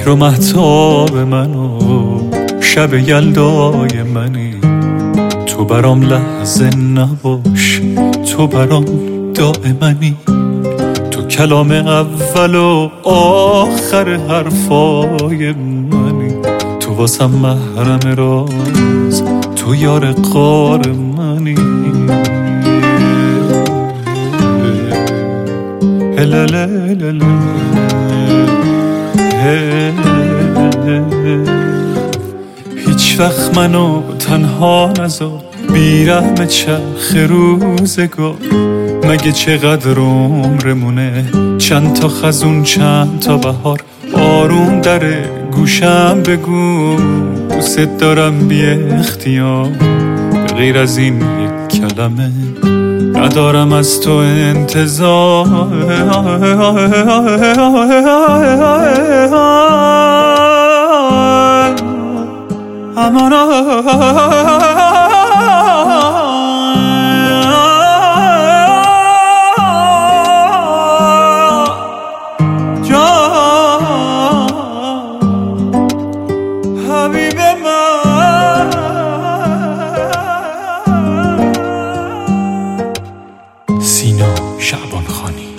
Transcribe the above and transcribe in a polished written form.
مهر و مهتاب منو شب یلدای منی. تو برام لحظه نباش، تو برام دائمنی. تو کلام اول و آخر حرفای منی. تو واسم محرم راز، تو یار غار منی. هیچ وقت منو تنها نذار، بیرحم چرخ روزگار. مگه چقدر عمرمونه، چند تا خزون چند تا بهار. آروم در گوشم بگو دوست دارم بی اختیار. غیر از این یک کلمه ندارم از تو انتظار. حبیب من سینا شعبان خانی.